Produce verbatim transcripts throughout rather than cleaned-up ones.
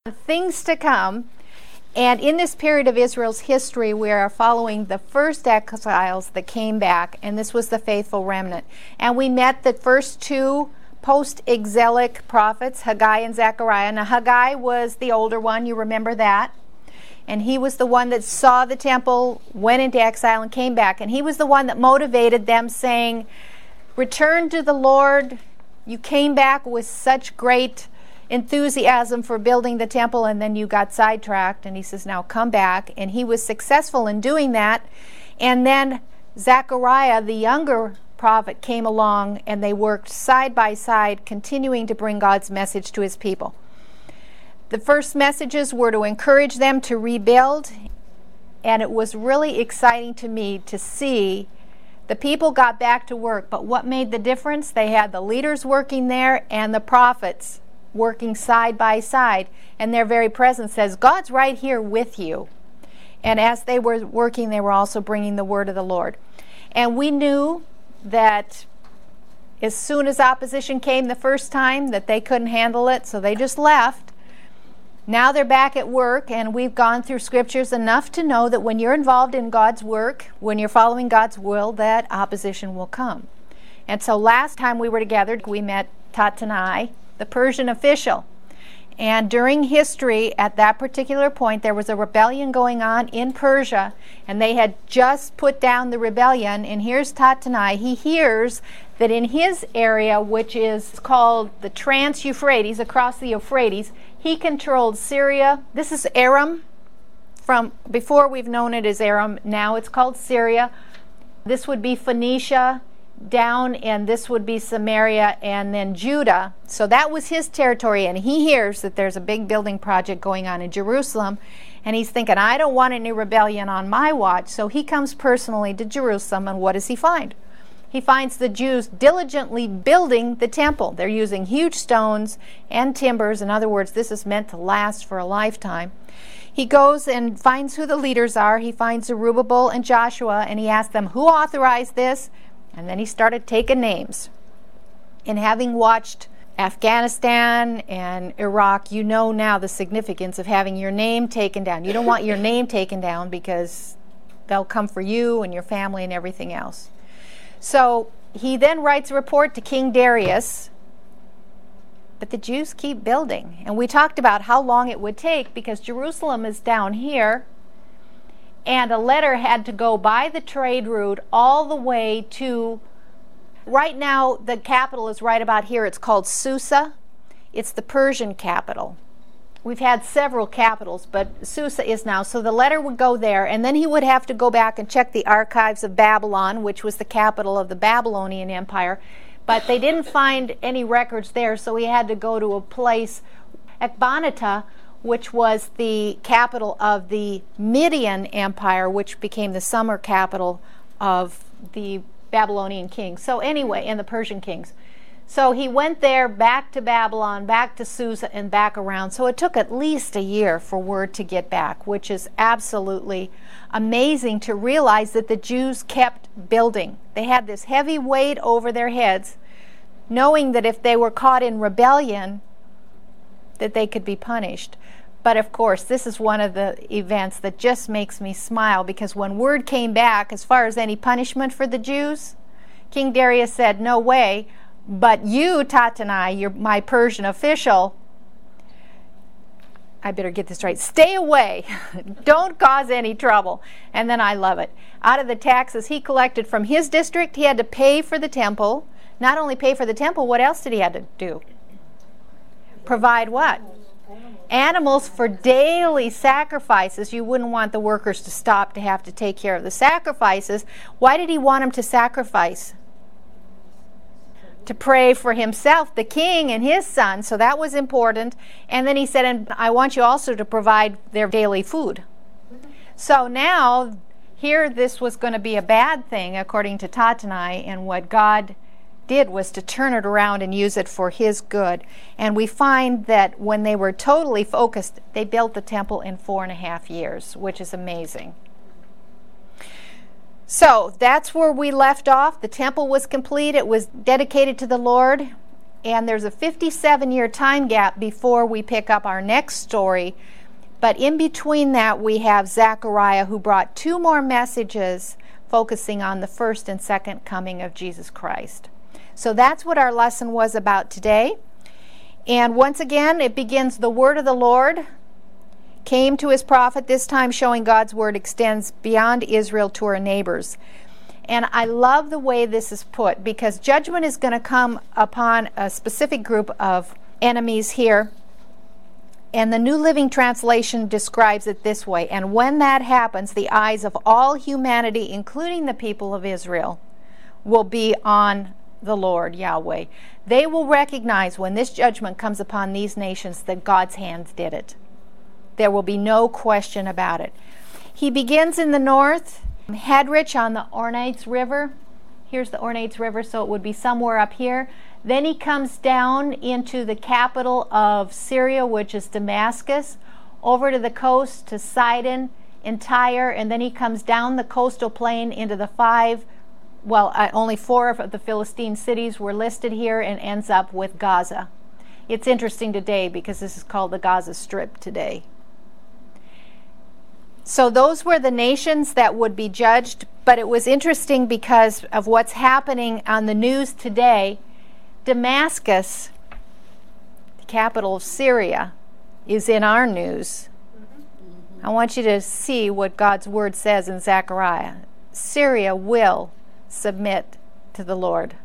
things to come. And in this period of Israel's history, we are following the first exiles that came back, and this was the faithful remnant. And we met the first two post-exilic prophets, Haggai and Zechariah. Now, Haggai was the older one, you remember that. And he was the one that saw the temple, went into exile, and came back. And he was the one that motivated them, saying, return to the Lord. You came back with such great enthusiasm for building the temple, and then you got sidetracked. And he says, now come back. And he was successful in doing that. And then Zechariah, the younger prophet, came along, and they worked side by side, continuing to bring God's message to his people. The first messages were to encourage them to rebuild, and it was really exciting to me to see the people got back to work. But what made the difference? They had the leaders working there and the prophets working side by side, and their very presence says, God's right here with you. And as they were working, they were also bringing the word of the Lord. And we knew that as soon as opposition came the first time, that they couldn't handle it, so they just left. Now they're back at work, and we've gone through scriptures enough to know that when you're involved in God's work, when you're following God's will, that opposition will come. And so last time we were together, we met Tattenai, the Persian official. And during history, at that particular point, there was a rebellion going on in Persia, and they had just put down the rebellion. And here's Tattenai. He hears that in his area, which is called the Trans-Euphrates, across the Euphrates, he controlled Syria. This is Aram. From before, we've known it as Aram. Now it's called Syria. This would be Phoenicia down, and this would be Samaria, and then Judah. So that was his territory, and he hears that there's a big building project going on in Jerusalem, and he's thinking, I don't want any rebellion on my watch. So he comes personally to Jerusalem, and what does he find? He finds the Jews diligently building the temple. They're using huge stones and timbers. In other words, this is meant to last for a lifetime. He goes and finds who the leaders are. He finds Zerubbabel and Joshua, and he asks them, who authorized this? And then he started taking names. And having watched Afghanistan and Iraq, you know now the significance of having your name taken down. You don't want your name taken down because they'll come for you and your family and everything else. So he then writes a report to King Darius, but the Jews keep building. And we talked about how long it would take because Jerusalem is down here, and a letter had to go by the trade route all the way to, right now the capital is right about here. It's called Susa. It's the Persian capital. We've had several capitals, but Susa is now. So the letter would go there, and then he would have to go back and check the archives of Babylon, which was the capital of the Babylonian Empire. But they didn't find any records there, so he had to go to a place, Ecbatana, which was the capital of the Median Empire, which became the summer capital of the Babylonian kings. So anyway, and the Persian kings. So he went there, back to Babylon, back to Susa, and back around. So it took at least a year for word to get back, which is absolutely amazing to realize that the Jews kept building. They had this heavy weight over their heads, knowing that if they were caught in rebellion, that they could be punished. But of course, this is one of the events that just makes me smile, because when word came back as far as any punishment for the Jews, King Darius said, no way, but you, Tattenai, you're my Persian official, I better get this right, stay away. Don't cause any trouble. And then I love it. Out of the taxes he collected from his district, he had to pay for the temple. Not only pay for the temple, what else did he have to do? Provide what? Animals for daily sacrifices. You wouldn't want the workers to stop to have to take care of the sacrifices. Why did he want them to sacrifice? To pray for himself, the king, and his son. So that was important. And then he said, and I want you also to provide their daily food. So now, here this was going to be a bad thing, according to Tattenai, and what God did was to turn it around and use it for his good. And we find that when they were totally focused, they built the temple in four and a half years, which is amazing. So that's where we left off. The temple was complete. It was dedicated to the Lord. And there's a fifty-seven year time gap before we pick up our next story. But in between that, we have Zechariah, who brought two more messages focusing on the first and second coming of Jesus Christ. So that's what our lesson was about today. And once again, it begins, the word of the Lord came to his prophet, this time showing God's word extends beyond Israel to her neighbors. And I love the way this is put, because judgment is going to come upon a specific group of enemies here. And the New Living Translation describes it this way: and when that happens, the eyes of all humanity, including the people of Israel, will be on the Lord Yahweh. They will recognize when this judgment comes upon these nations that God's hands did it. There will be no question about it. He begins in the north, Hadrich on the Ornates River. Here's the Ornates River, so it would be somewhere up here. Then he comes down into the capital of Syria, which is Damascus, over to the coast to Sidon and Tyre, and then he comes down the coastal plain into the five, well, uh, only four of the Philistine cities were listed here, and ends up with Gaza. It's interesting today because this is called the Gaza Strip today. So those were the nations that would be judged, but it was interesting because of what's happening on the news today. Damascus, the capital of Syria, is in our news. I want you to see what God's word says in Zechariah. Syria will submit to the Lord.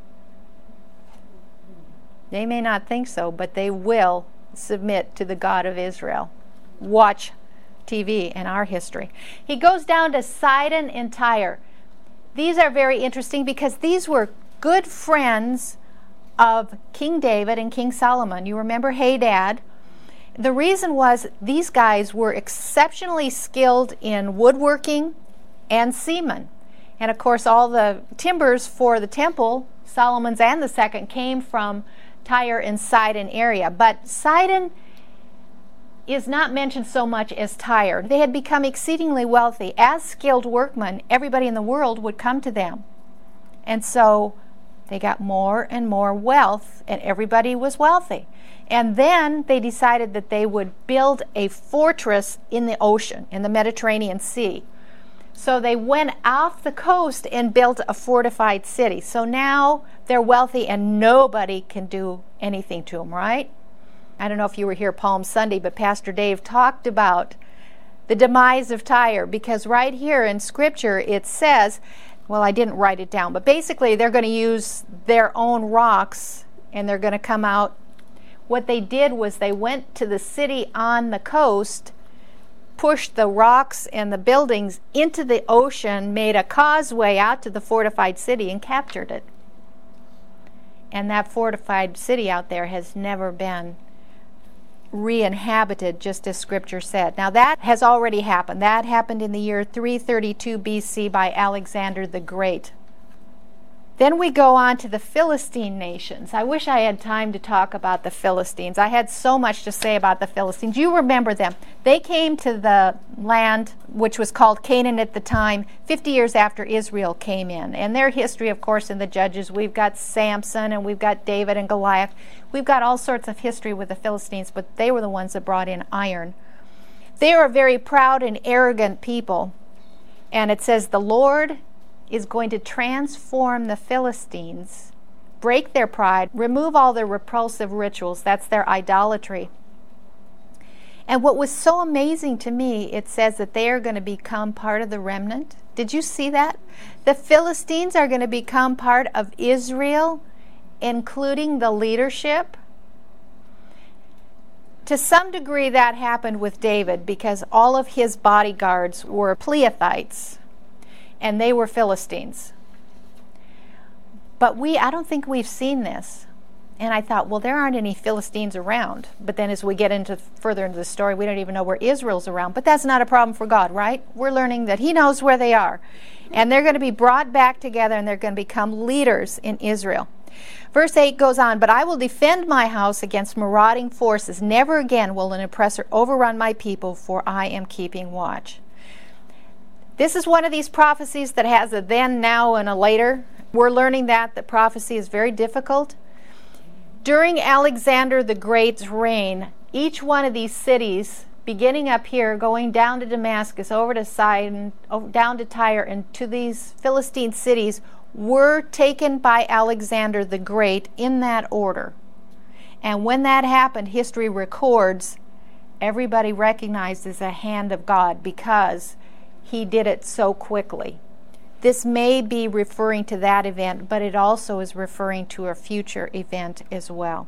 They may not think so, but they will submit to the God of Israel. Watch T V in our history. He goes down to Sidon and Tyre. These are very interesting because these were good friends of King David and King Solomon. You remember Hadad. The reason was these guys were exceptionally skilled in woodworking and seamen. And of course, all the timbers for the temple, Solomon's and the second, came from Tyre and Sidon area. But Sidon is not mentioned so much as Tyre. They had become exceedingly wealthy. As skilled workmen, everybody in the world would come to them. And so they got more and more wealth, and everybody was wealthy. And then they decided that they would build a fortress in the ocean, in the Mediterranean Sea. So they went off the coast and built a fortified city. So now they're wealthy and nobody can do anything to them, right? I don't know if you were here Palm Sunday, but Pastor Dave talked about the demise of Tyre, because right here in Scripture it says, well, I didn't write it down, but basically they're going to use their own rocks and they're going to come out. What they did was they went to the city on the coast, pushed the rocks and the buildings into the ocean, made a causeway out to the fortified city, and captured it. And that fortified city out there has never been re-inhabited, just as Scripture said. Now that has already happened. That happened in the year three thirty-two B C by Alexander the Great. Then we go on to the Philistine nations. I wish I had time to talk about the Philistines. I had so much to say about the Philistines. You remember them. They came to the land which was called Canaan at the time, fifty years after Israel came in. And their history, of course, in the Judges, we've got Samson and we've got David and Goliath. We've got all sorts of history with the Philistines, but they were the ones that brought in iron. They are a very proud and arrogant people. And it says the Lord is going to transform the Philistines, break their pride, remove all their repulsive rituals. That's their idolatry. And what was so amazing to me, it says that they are going to become part of the remnant. Did you see that? The Philistines are going to become part of Israel, including the leadership. To some degree that happened with David because all of his bodyguards were Pleathites, and they were Philistines. But we, I don't think we've seen this. And I thought, well, there aren't any Philistines around. But then as we get into further into the story, we don't even know where Israel's around. But that's not a problem for God, right? We're learning that He knows where they are. And they're going to be brought back together, and they're going to become leaders in Israel. Verse eight goes on, but I will defend my house against marauding forces. Never again will an oppressor overrun my people, for I am keeping watch. This is one of these prophecies that has a then, now, and a later. We're learning that the prophecy is very difficult. During Alexander the Great's reign, each one of these cities, beginning up here, going down to Damascus, over to Sidon, down to Tyre, and to these Philistine cities, were taken by Alexander the Great in that order. And when that happened, history records everybody recognized as a hand of God because he did it so quickly. This may be referring to that event, but it also is referring to a future event as well.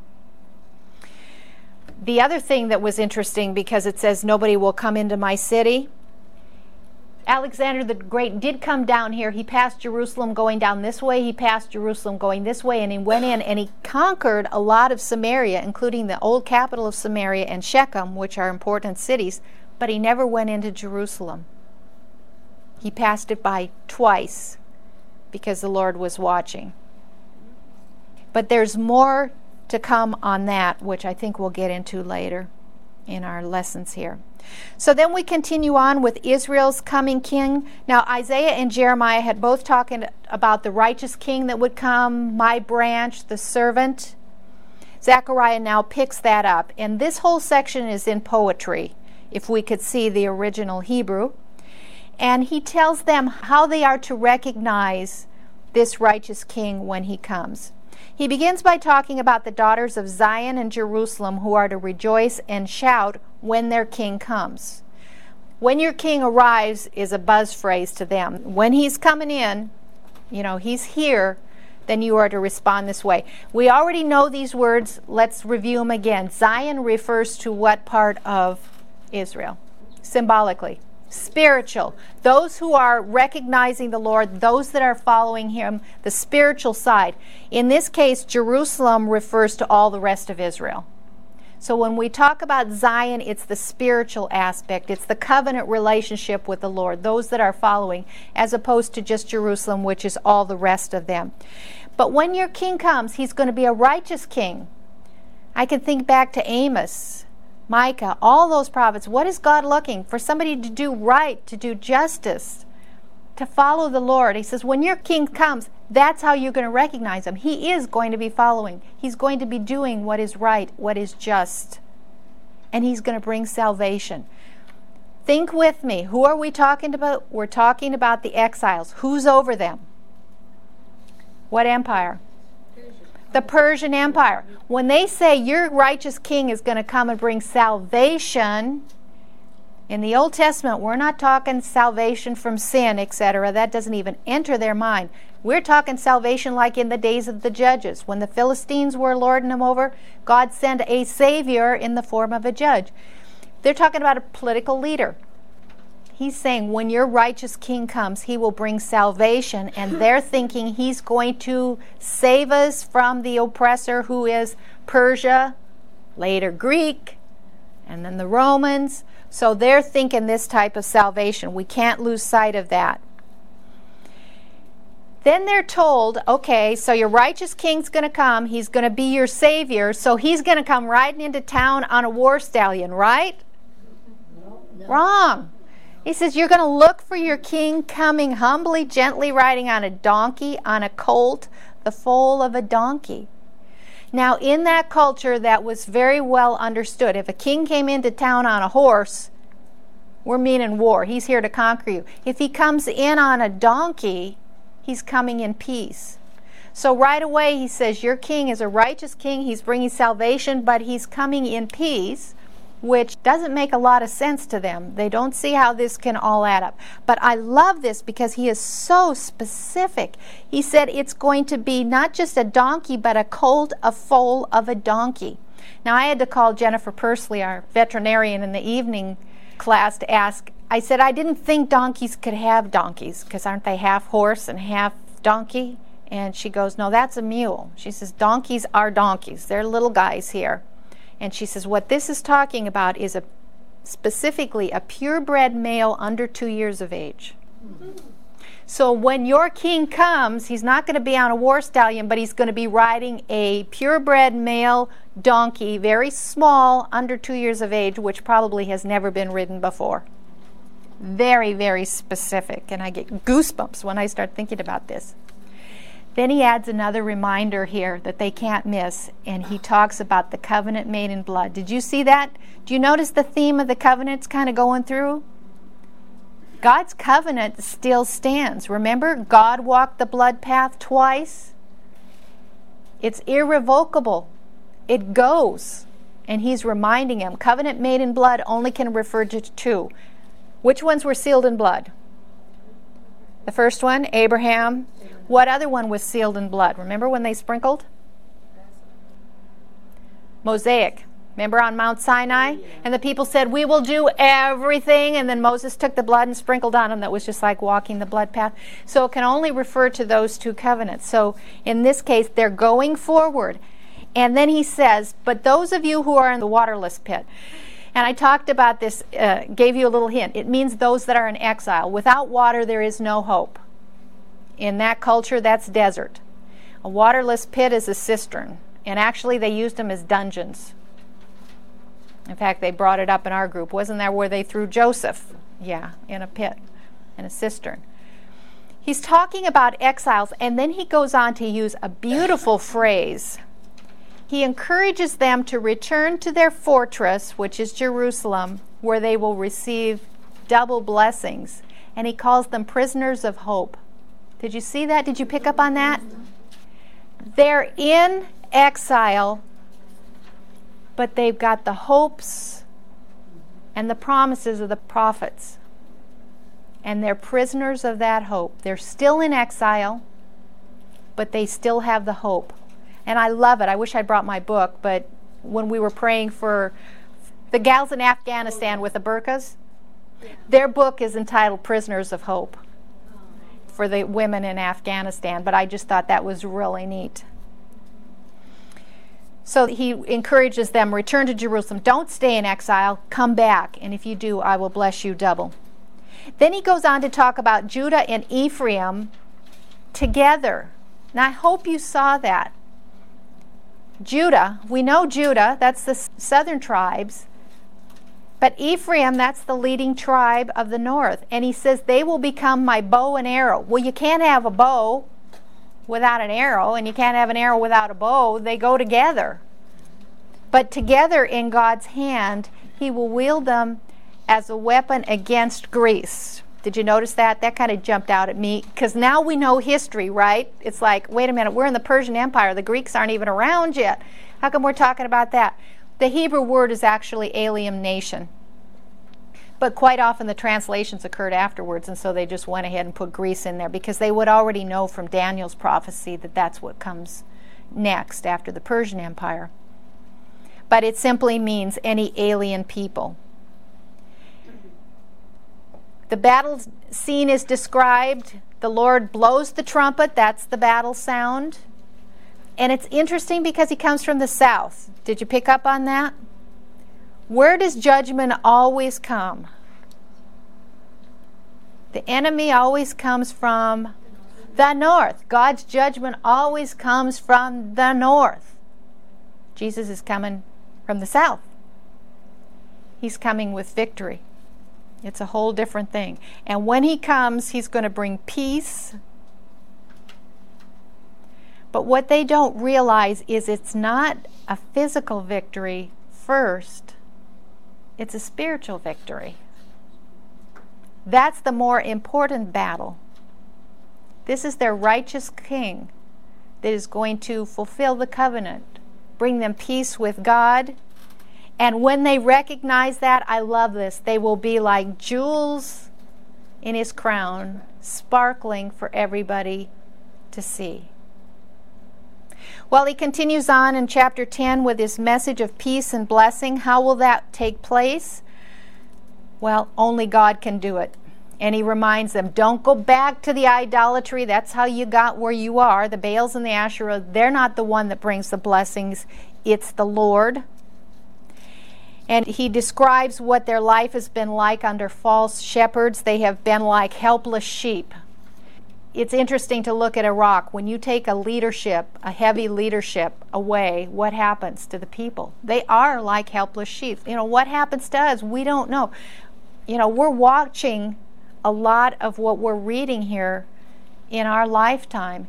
The other thing that was interesting, because it says nobody will come into my city, Alexander the Great did come down here. He passed Jerusalem going down this way. He passed Jerusalem going this way, and he went in and he conquered a lot of Samaria, including the old capital of Samaria and Shechem, which are important cities, but he never went into Jerusalem. He passed it by twice because the Lord was watching. But there's more to come on that, which I think we'll get into later in our lessons here. So then we continue on with Israel's coming king. Now Isaiah and Jeremiah had both talking about the righteous king that would come, my branch, the servant. Zechariah now picks that up. And this whole section is in poetry, if we could see the original Hebrew. And he tells them how they are to recognize this righteous king when he comes. He begins by talking about the daughters of Zion and Jerusalem who are to rejoice and shout when their king comes. When your king arrives is a buzz phrase to them. When he's coming in, you know, he's here, then you are to respond this way. We already know these words. Let's review them again. Zion refers to what part of Israel? Symbolically. Spiritual. Those who are recognizing the Lord, those that are following him, the spiritual side. In this case, Jerusalem refers to all the rest of Israel. So when we talk about Zion, it's the spiritual aspect. It's the covenant relationship with the Lord, those that are following, as opposed to just Jerusalem, which is all the rest of them. But when your king comes, he's going to be a righteous king. I can think back to Amos, Micah, all those prophets. What is God looking? For somebody to do right, to do justice, to follow the Lord. He says, when your king comes, that's how you're going to recognize him. He is going to be following. He's going to be doing what is right, what is just. And he's going to bring salvation. Think with me. Who are we talking about? We're talking about the exiles. Who's over them? What empire? The Persian Empire. When they say your righteous king is going to come and bring salvation, in the Old Testament, we're not talking salvation from sin, et cetera. That doesn't even enter their mind. We're talking salvation like in the days of the judges. When the Philistines were lording them over, God sent a savior in the form of a judge. They're talking about a political leader. He's saying when your righteous king comes, he will bring salvation, and they're thinking he's going to save us from the oppressor who is Persia, later Greek, and then the Romans. So they're thinking this type of salvation. We can't lose sight of that. Then they're told, okay, so your righteous king's going to come. He's going to be your savior. So he's going to come riding into town on a war stallion, right? No, no. Wrong. He says you're going to look for your king coming humbly, gently riding on a donkey, on a colt, the foal of a donkey. Now, in that culture, that was very well understood. If a king came into town on a horse, we're meaning war. He's here to conquer you. If he comes in on a donkey, he's coming in peace. So right away he says your king is a righteous king. He's bringing salvation, but he's coming in peace, which doesn't make a lot of sense to them. They don't see how this can all add up. But I love this because he is so specific. He said it's going to be not just a donkey, but a colt, a foal of a donkey. Now I had to call Jennifer Pursley, our veterinarian, in the evening class to ask. I said I didn't think donkeys could have donkeys because aren't they half horse and half donkey? And she goes, no, that's a mule. She says donkeys are donkeys. They're little guys here. And she says what this is talking about is a specifically a purebred male under two years of age. Mm-hmm. So when your king comes, he's not going to be on a war stallion, but he's going to be riding a purebred male donkey, very small, under two years of age, which probably has never been ridden before. Very, very specific. And I get goosebumps when I start thinking about this. Then he adds another reminder here that they can't miss, and he talks about the covenant made in blood. Did you see that? Do you notice the theme of the covenants kind of going through? God's covenant still stands. Remember, God walked the blood path twice. It's irrevocable. It goes. And he's reminding him, covenant made in blood only can refer to two. Which ones were sealed in blood? The first one, Abraham. What other one was sealed in blood? Remember when they sprinkled? Mosaic. Remember on Mount Sinai? And the people said, we will do everything. And then Moses took the blood and sprinkled on them. That was just like walking the blood path. So it can only refer to those two covenants. So in this case, they're going forward. And then he says, but those of you who are in the waterless pit. And I talked about this, uh, gave you a little hint. It means those that are in exile. Without water, there is no hope. In that culture, that's desert. A waterless pit is a cistern. And actually, they used them as dungeons. In fact, they brought it up in our group. Wasn't that where they threw Joseph? Yeah, in a pit, in a cistern. He's talking about exiles, and then he goes on to use a beautiful phrase. He encourages them to return to their fortress, which is Jerusalem, where they will receive double blessings. And he calls them prisoners of hope. Did you see that? Did you pick up on that? They're in exile, but they've got the hopes and the promises of the prophets. And they're prisoners of that hope. They're still in exile, but they still have the hope. And I love it. I wish I'd brought my book, but when we were praying for the gals in Afghanistan with the burqas, their book is entitled Prisoners of Hope for the women in Afghanistan. But I just thought that was really neat. So he encourages them, return to Jerusalem. Don't stay in exile. Come back. And if you do, I will bless you double. Then he goes on to talk about Judah and Ephraim together. Now, I hope you saw that. Judah, we know Judah, that's the southern tribes. But Ephraim, that's the leading tribe of the north. And he says, they will become my bow and arrow. Well, you can't have a bow without an arrow, and you can't have an arrow without a bow. They go together. But together in God's hand, he will wield them as a weapon against Greece. Did you notice that? That kind of jumped out at me, because now we know history, right? It's like, wait a minute, we're in the Persian Empire. The Greeks aren't even around yet. How come we're talking about that? The Hebrew word is actually alienation. But quite often the translations occurred afterwards, and so they just went ahead and put Greece in there because they would already know from Daniel's prophecy that that's what comes next after the Persian Empire. But it simply means any alien people. The battle scene is described. The Lord blows the trumpet. That's the battle sound. And it's interesting because he comes from the south. Did you pick up on that? Where does judgment always come? The enemy always comes from the north. God's judgment always comes from the north. Jesus is coming from the south. He's coming with victory. It's a whole different thing. And when he comes, he's going to bring peace. But what they don't realize is it's not a physical victory first. It's a spiritual victory. That's the more important battle. This is their righteous king that is going to fulfill the covenant, bring them peace with God. And when they recognize that, I love this, they will be like jewels in his crown, sparkling for everybody to see. Well, he continues on in chapter ten with his message of peace and blessing. How will that take place? Well, only God can do it. And he reminds them, don't go back to the idolatry. That's how you got where you are. The Baals and the Asherah, they're not the one that brings the blessings. It's the Lord. And he describes what their life has been like under false shepherds. They have been like helpless sheep. It's interesting to look at Iraq. When you take a leadership, a heavy leadership away, what happens to the people? They are like helpless sheep. You know, what happens to us? We don't know. You know, we're watching a lot of what we're reading here in our lifetime.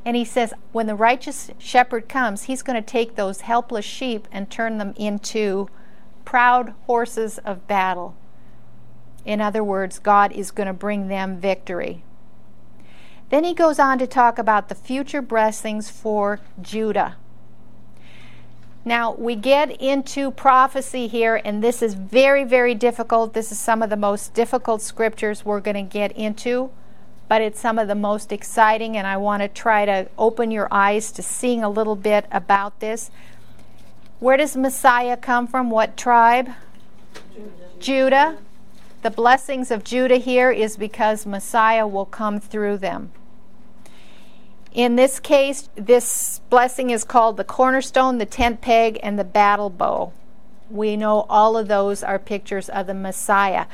And he says, when the righteous shepherd comes, he's going to take those helpless sheep and turn them into proud horses of battle. In other words, God is going to bring them victory. Then he goes on to talk about the future blessings for Judah. Now, we get into prophecy here, and this is very, very difficult. This is some of the most difficult scriptures we're going to get into, but it's some of the most exciting, and I want to try to open your eyes to seeing a little bit about this. Where does Messiah come from? What tribe? Judah. Judah. The blessings of Judah here is because Messiah will come through them. In this case, this blessing is called the cornerstone, the tent peg, and the battle bow. We know all of those are pictures of the Messiah.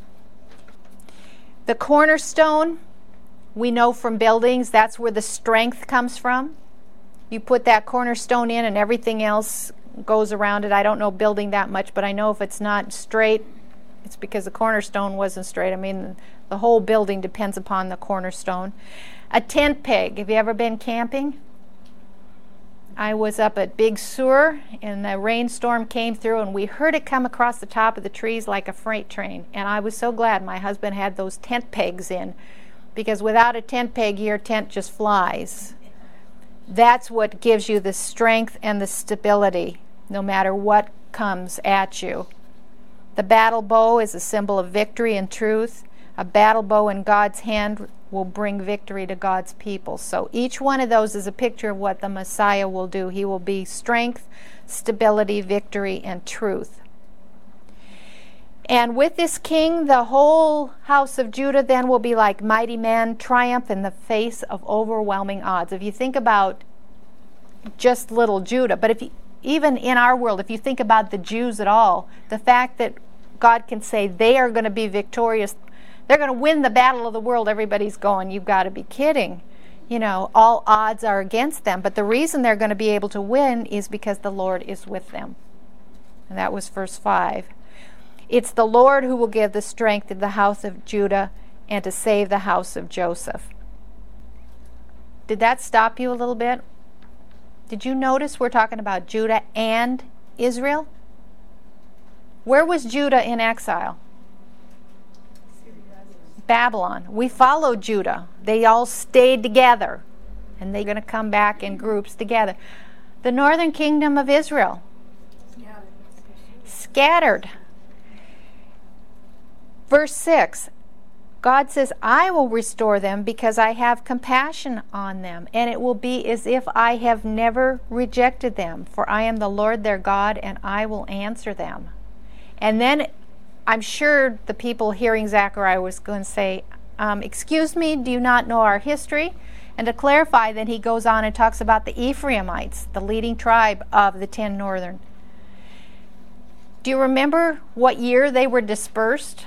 The cornerstone, we know from buildings, that's where the strength comes from. You put that cornerstone in and everything else goes around it. I don't know building that much, but I know if it's not straight, it's because the cornerstone wasn't straight. I mean, the whole building depends upon the cornerstone. A tent peg. Have you ever been camping? I was up at Big Sur, and a rainstorm came through, and we heard it come across the top of the trees like a freight train. And I was so glad my husband had those tent pegs in, because without a tent peg, your tent just flies. That's what gives you the strength and the stability, no matter what comes at you. The battle bow is a symbol of victory and truth. A battle bow in God's hand will bring victory to God's people. So each one of those is a picture of what the Messiah will do. He will be strength, stability, victory, and truth. And with this king, the whole house of Judah then will be like mighty men, triumph in the face of overwhelming odds. If you think about just little Judah, but if you, even in our world, if you think about the Jews at all, the fact that God can say they are going to be victorious, they're going to win the battle of the world, everybody's going, you've got to be kidding. You know, all odds are against them. But the reason they're going to be able to win is because the Lord is with them. And that was verse five. It's the Lord who will give the strength to the house of Judah and to save the house of Joseph. Did that stop you a little bit? Did you notice we're talking about Judah and Israel? Where was Judah in exile? Babylon. We followed Judah. They all stayed together, and they're going to come back in groups together. The northern kingdom of Israel. Scattered. Scattered. Verse six. God says, I will restore them because I have compassion on them, and it will be as if I have never rejected them, for I am the Lord their God, and I will answer them. And then I'm sure the people hearing Zechariah was going to say, um, excuse me, do you not know our history? And to clarify, then he goes on and talks about the Ephraimites, the leading tribe of the ten northern. Do you remember what year they were dispersed?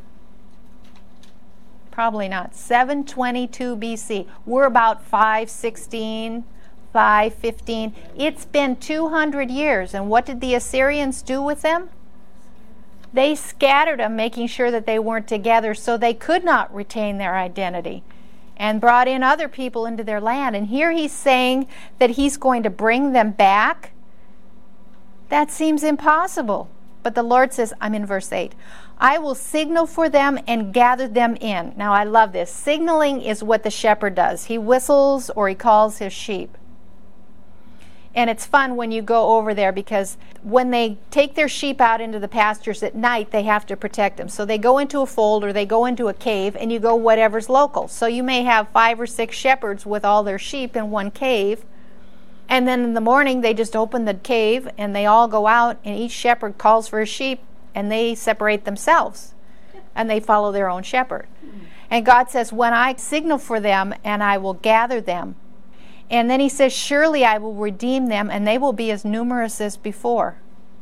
Probably not. seven twenty-two B C. We're about five sixteen, five fifteen. It's been two hundred years. And what did the Assyrians do with them? They scattered them, making sure that they weren't together so they could not retain their identity, and brought in other people into their land. And here he's saying that he's going to bring them back. That seems impossible. But the Lord says, I'm in verse eight, I will signal for them and gather them in. Now I love this. Signaling is what the shepherd does. He whistles or he calls his sheep. And it's fun when you go over there, because when they take their sheep out into the pastures at night, they have to protect them. So they go into a fold or they go into a cave, and you go whatever's local. So you may have five or six shepherds with all their sheep in one cave. And then in the morning, they just open the cave and they all go out, and each shepherd calls for his sheep, and they separate themselves and they follow their own shepherd. And God says, when I signal for them and I will gather them, and then he says, surely I will redeem them, and they will be as numerous as before.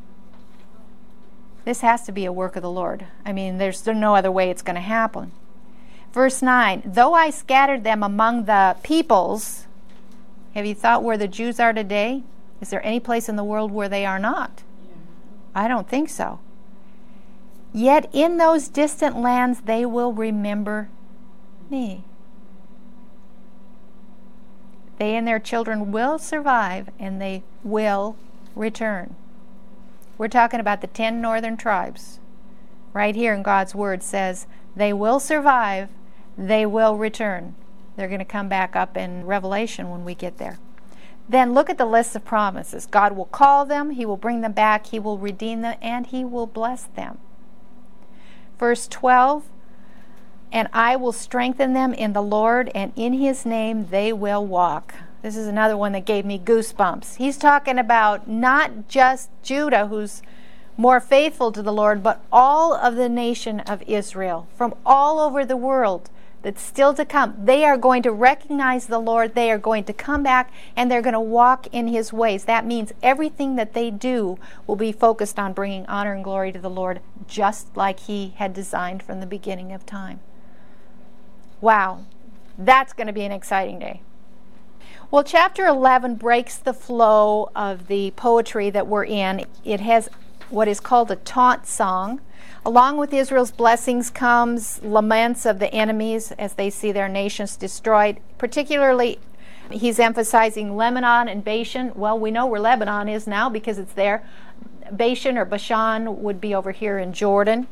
This has to be a work of the Lord. I mean, there's no other way it's going to happen. Verse nine, though I scattered them among the peoples, have you thought where the Jews are today? Is there any place in the world where they are not? I don't think so. Yet in those distant lands they will remember me. They and their children will survive, and they will return. We're talking about the ten northern tribes. Right here in God's Word says, they will survive, they will return. They're going to come back up in Revelation when we get there. Then look at the list of promises. God will call them, He will bring them back, He will redeem them, and He will bless them. Verse twelve, and I will strengthen them in the Lord, and in His name they will walk. This is another one that gave me goosebumps. He's talking about not just Judah, who's more faithful to the Lord, but all of the nation of Israel, from all over the world that's still to come. They are going to recognize the Lord. They are going to come back, and they're going to walk in His ways. That means everything that they do will be focused on bringing honor and glory to the Lord, just like He had designed from the beginning of time. Wow, that's going to be an exciting day. Well, chapter eleven breaks the flow of the poetry that we're in. It has what is called a taunt song. Along with Israel's blessings comes laments of the enemies as they see their nations destroyed. Particularly, he's emphasizing Lebanon and Bashan. Well, we know where Lebanon is now because it's there. Bashan or Bashan would be over here in Jordan.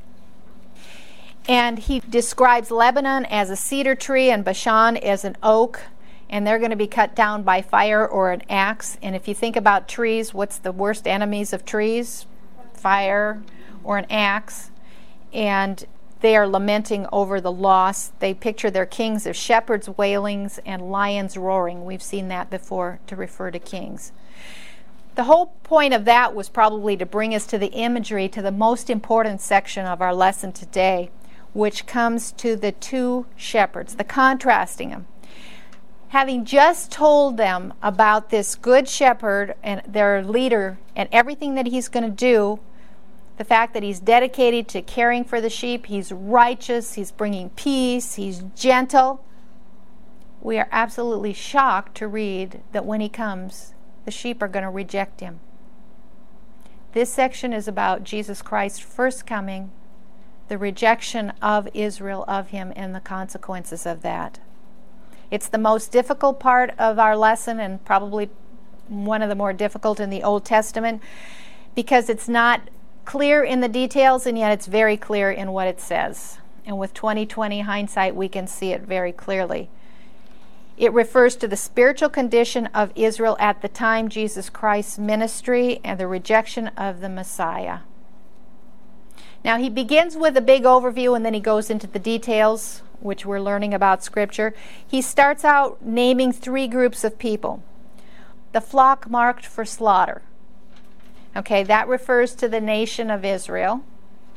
And he describes Lebanon as a cedar tree and Bashan as an oak. And they're going to be cut down by fire or an axe. And if you think about trees, what's the worst enemies of trees? Fire or an axe. And they are lamenting over the loss. They picture their kings as shepherds' wailings and lions roaring. We've seen that before to refer to kings. The whole point of that was probably to bring us to the imagery, to the most important section of our lesson today, which comes to the two shepherds, the contrasting them. Having just told them about this good shepherd and their leader and everything that he's going to do, the fact that he's dedicated to caring for the sheep, he's righteous, he's bringing peace, he's gentle, we are absolutely shocked to read that when he comes, the sheep are going to reject him. This section is about Jesus Christ's first coming, the rejection of Israel of him, and the consequences of that. It's the most difficult part of our lesson, and probably one of the more difficult in the Old Testament, because it's not clear in the details, and yet it's very clear in what it says. And with twenty twenty hindsight, we can see it very clearly. It refers to the spiritual condition of Israel at the time Jesus Christ's ministry and the rejection of the Messiah. Now, he begins with a big overview, and then he goes into the details, which we're learning about Scripture. He starts out naming three groups of people. The flock marked for slaughter. Okay, that refers to the nation of Israel.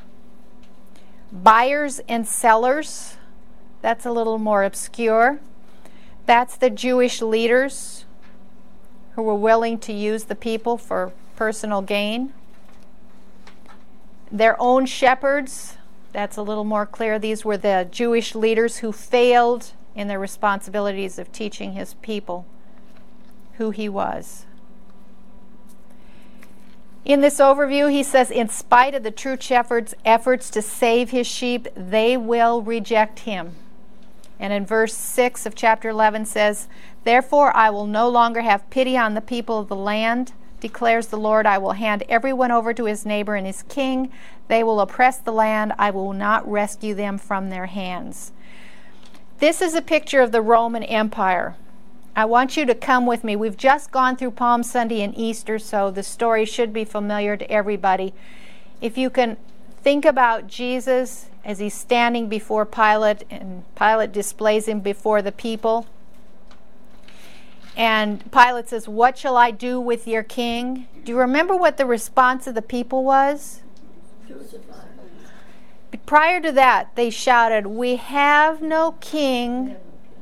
Buyers and sellers, that's a little more obscure. That's the Jewish leaders who were willing to use the people for personal gain. Their own shepherds, that's a little more clear. These were the Jewish leaders who failed in their responsibilities of teaching his people who he was. In this overview, he says, in spite of the true shepherd's efforts to save his sheep, they will reject him. And in verse six of chapter eleven says, therefore I will no longer have pity on the people of the land, declares the Lord. I will hand everyone over to his neighbor and his king. They will oppress the land. I will not rescue them from their hands. This is a picture of the Roman Empire. I want you to come with me. We've just gone through Palm Sunday and Easter, so the story should be familiar to everybody. If you can think about Jesus as he's standing before Pilate, and Pilate displays him before the people. And Pilate says, what shall I do with your king? Do you remember what the response of the people was? Crucify. Prior to that, they shouted, we have no king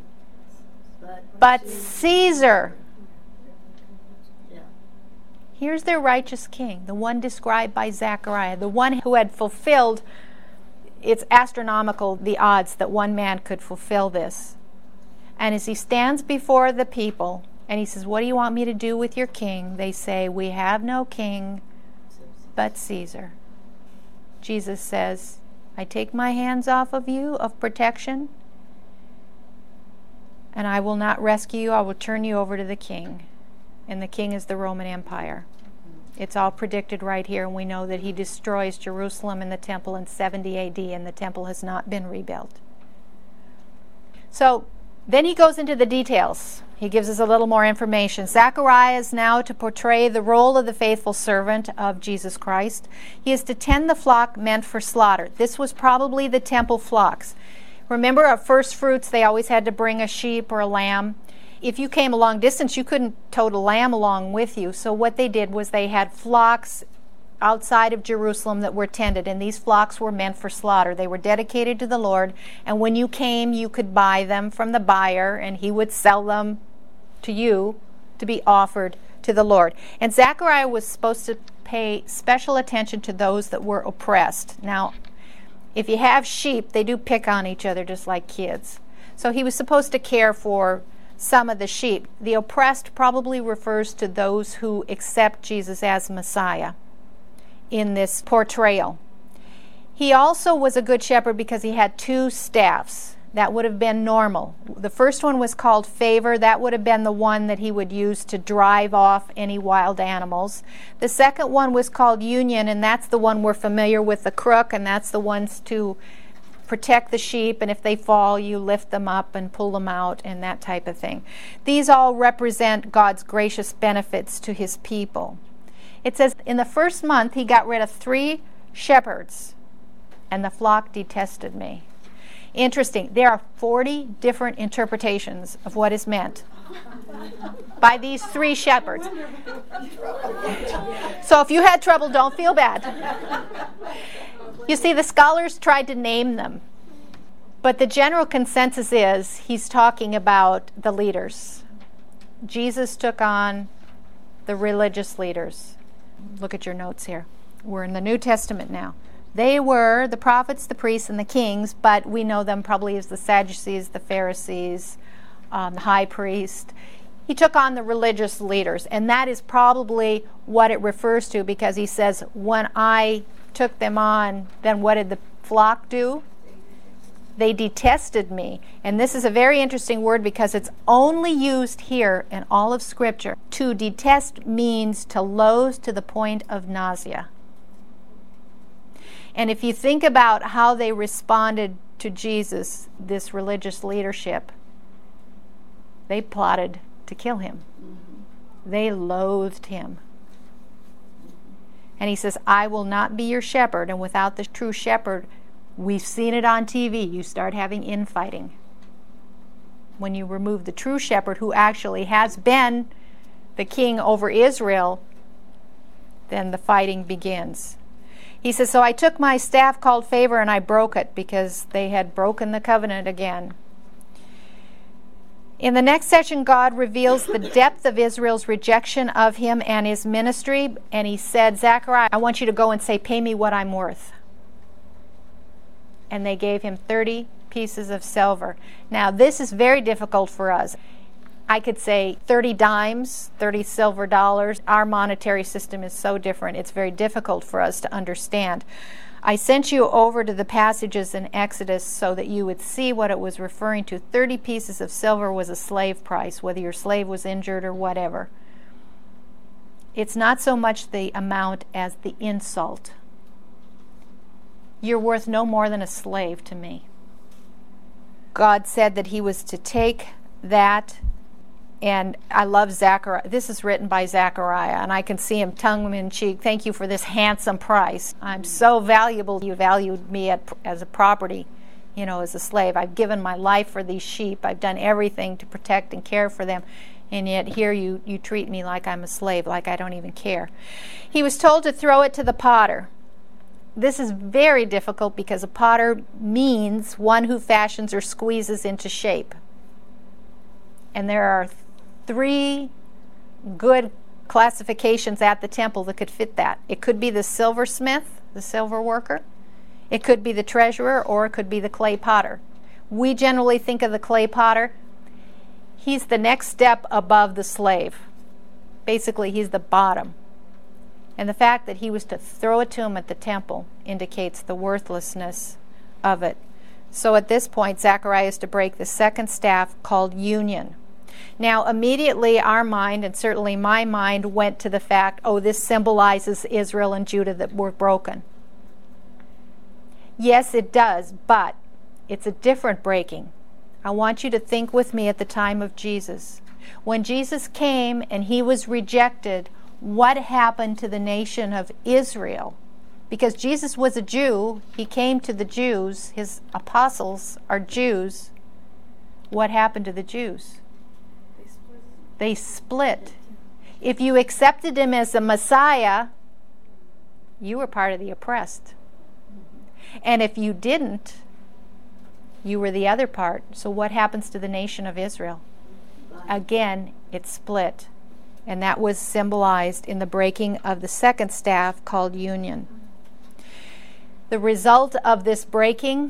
but Caesar. Yeah. Here's their righteous king, the one described by Zechariah, the one who had fulfilled. It's astronomical, the odds that one man could fulfill this. And as he stands before the people and he says, what do you want me to do with your king? They say, we have no king but Caesar. Jesus says, I take my hands off of you of protection. and I will not rescue you. I will turn you over to the king. And the king is the Roman Empire. It's all predicted right here, and we know that he destroys Jerusalem and the temple in seventy A D, and the temple has not been rebuilt. So then he goes into the details. He gives us a little more information. Zechariah is now to portray the role of the faithful servant of Jesus Christ. He is to tend the flock meant for slaughter. This was probably the temple flocks. Remember, at first fruits, they always had to bring a sheep or a lamb. If you came a long distance, you couldn't tote a lamb along with you. So what they did was they had flocks outside of Jerusalem that were tended, and these flocks were meant for slaughter. They were dedicated to the Lord, and when you came, you could buy them from the buyer, and he would sell them to you to be offered to the Lord. And Zechariah was supposed to pay special attention to those that were oppressed. Now, if you have sheep, they do pick on each other just like kids. So he was supposed to care for some of the sheep. The oppressed probably refers to those who accept Jesus as Messiah in this portrayal. He also was a good shepherd because he had two staffs. That would have been normal. The first one was called Favor. That would have been the one that he would use to drive off any wild animals. The second one was called Union, and that's the one we're familiar with, the crook, and that's the ones to protect the sheep, and if they fall, you lift them up and pull them out and that type of thing. These all represent God's gracious benefits to his people. It says, in the first month, he got rid of three shepherds, and the flock detested me. Interesting. There are forty different interpretations of what is meant by these three shepherds. So if you had trouble, don't feel bad. You see, the scholars tried to name them, but the general consensus is he's talking about the leaders. Jesus took on the religious leaders. Look at your notes here. We're in the New Testament now. They were the prophets, the priests, and the kings, but we know them probably as the Sadducees, the Pharisees, um, the high priest. He took on the religious leaders, and that is probably what it refers to, because he says, when I took them on, then what did the flock do? They detested me. And this is a very interesting word because it's only used here in all of Scripture. To detest means to loathe to the point of nausea. And if you think about how they responded to Jesus, this religious leadership, they plotted to kill him. Mm-hmm. They loathed him. And he says, I will not be your shepherd. And without the true shepherd, we've seen it on T V, you start having infighting. When you remove the true shepherd, who actually has been the king over Israel, then the fighting begins. He says, so I took my staff called Favor and I broke it, because they had broken the covenant again. In the next section, God reveals the depth of Israel's rejection of him and his ministry. And he said, Zechariah, I want you to go and say, pay me what I'm worth. And they gave him thirty pieces of silver. Now, this is very difficult for us. I could say thirty dimes, thirty silver dollars. Our monetary system is so different. It's very difficult for us to understand. I sent you over to the passages in Exodus so that you would see what it was referring to. thirty pieces of silver was a slave price, whether your slave was injured or whatever. It's not so much the amount as the insult. You're worth no more than a slave to me. God said that he was to take that. And I love Zechariah. This is written by Zechariah, and I can see him tongue-in-cheek. Thank you for this handsome price. I'm so valuable. You valued me at, as a property, you know, as a slave. I've given my life for these sheep. I've done everything to protect and care for them. And yet here you, you treat me like I'm a slave, like I don't even care. He was told to throw it to the potter. This is very difficult because a potter means one who fashions or squeezes into shape. And there are three good classifications at the temple that could fit that. It could be the silversmith, the silver worker. It could be the treasurer, or it could be the clay potter. We generally think of the clay potter. He's the next step above the slave. Basically, he's the bottom. And the fact that he was to throw it to him at the temple indicates the worthlessness of it. So at this point, Zechariah is to break the second staff called union. Now, immediately our mind, and certainly my mind, went to the fact, oh, this symbolizes Israel and Judah that were broken. Yes, it does, but it's a different breaking. I want you to think with me at the time of Jesus. When Jesus came and he was rejected, what happened to the nation of Israel? Because Jesus was a Jew, he came to the Jews, his apostles are Jews. What happened to the Jews? They split. If you accepted him as the Messiah, you were part of the oppressed. And if you didn't, you were the other part. So what happens to the nation of Israel? Again, it split. And that was symbolized in the breaking of the second staff called union. The result of this breaking,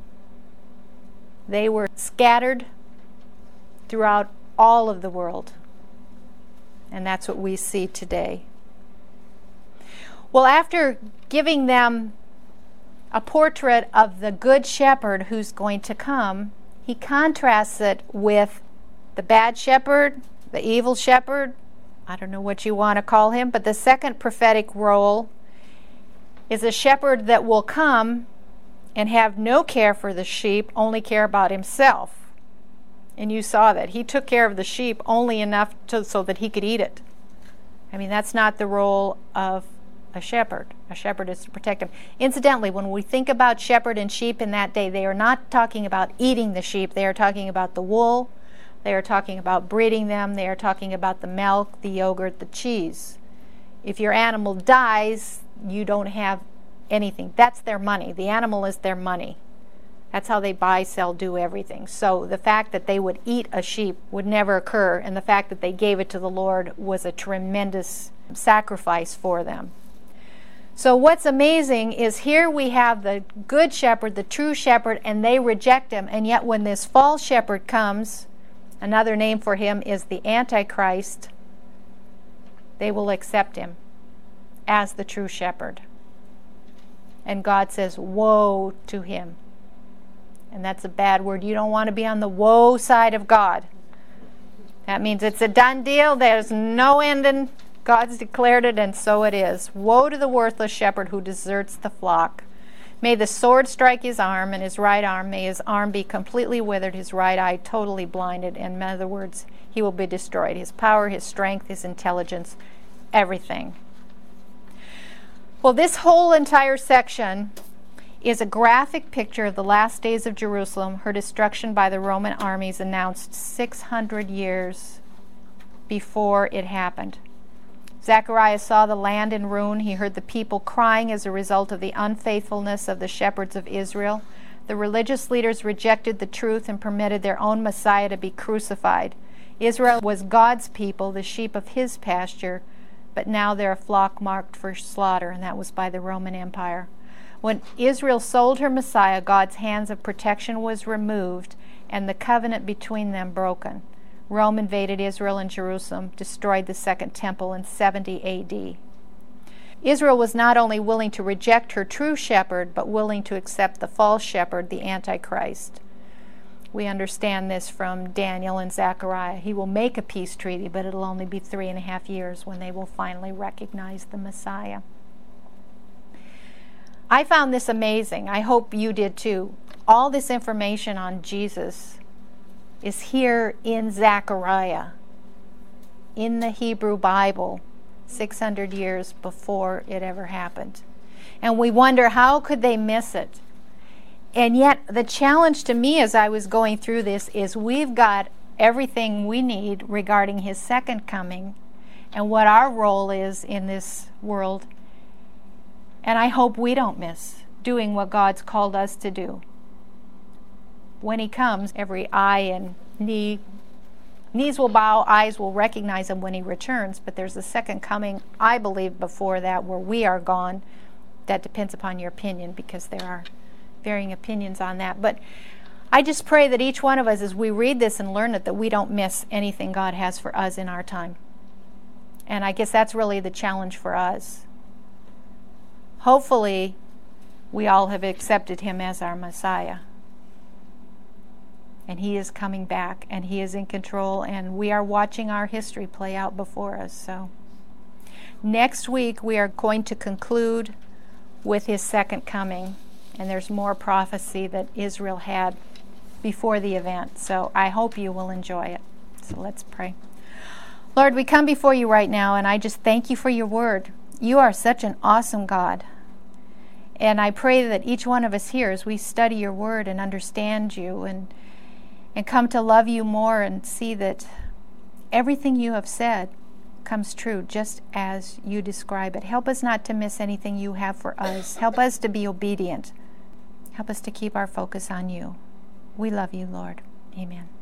they were scattered throughout all of the world. And that's what we see today. Well, after giving them a portrait of the good shepherd who's going to come, he contrasts it with the bad shepherd, the evil shepherd, I don't know what you want to call him, but the second prophetic role is a shepherd that will come and have no care for the sheep, only care about himself. And you saw that. He took care of the sheep only enough to, so that he could eat it. I mean, that's not the role of a shepherd. A shepherd is to protect them. Incidentally, when we think about shepherd and sheep in that day, they are not talking about eating the sheep. They are talking about the wool. They are talking about breeding them. They are talking about the milk, the yogurt, the cheese. If your animal dies, you don't have anything. That's their money. The animal is their money. That's how they buy, sell, do everything. So the fact that they would eat a sheep would never occur, and the fact that they gave it to the Lord was a tremendous sacrifice for them. So what's amazing is here we have the good shepherd, the true shepherd, and they reject him. And yet when this false shepherd comes, another name for him is the Antichrist, they will accept him as the true shepherd. And God says, woe to him. And that's a bad word. You don't want to be on the woe side of God. That means it's a done deal. There's no ending. God's declared it, and so it is. Woe to the worthless shepherd who deserts the flock. May the sword strike his arm and his right arm. May his arm be completely withered, his right eye totally blinded. In other words, he will be destroyed. His power, his strength, his intelligence, everything. Well, this whole entire section is a graphic picture of the last days of Jerusalem, her destruction by the Roman armies announced six hundred years before it happened. Zechariah saw the land in ruin. He heard the people crying as a result of the unfaithfulness of the shepherds of Israel. The religious leaders rejected the truth and permitted their own Messiah to be crucified. Israel was God's people, the sheep of his pasture, but now they're a flock marked for slaughter, and that was by the Roman Empire. When Israel sold her Messiah, God's hands of protection was removed and the covenant between them broken. Rome invaded Israel and Jerusalem, destroyed the second temple in seventy A D. Israel was not only willing to reject her true shepherd, but willing to accept the false shepherd, the Antichrist. We understand this from Daniel and Zechariah. He will make a peace treaty, but it'll only be three and a half years when they will finally recognize the Messiah. I found this amazing. I hope you did too. All this information on Jesus is here in Zechariah, in the Hebrew Bible, six hundred years before it ever happened. And we wonder, how could they miss it? And yet, the challenge to me as I was going through this is we've got everything we need regarding his second coming and what our role is in this world. And I hope we don't miss doing what God's called us to do. When he comes, every eye and knee, knees will bow, eyes will recognize him when he returns, but there's a second coming, I believe, before that where we are gone. That depends upon your opinion, because there are varying opinions on that. But I just pray that each one of us, as we read this and learn it, that we don't miss anything God has for us in our time. And I guess that's really the challenge for us. Hopefully, we all have accepted him as our Messiah. And he is coming back, and he is in control, and we are watching our history play out before us. So next week we are going to conclude with his second coming, and there's more prophecy that Israel had before the event. So I hope you will enjoy it. So let's pray. Lord, we come before you right now, and I just thank you for your word. You are such an awesome God. And I pray that each one of us here, as we study your word and understand you and and come to love you more and see that everything you have said comes true just as you describe it. Help us not to miss anything you have for us. Help us to be obedient. Help us to keep our focus on you. We love you, Lord. Amen.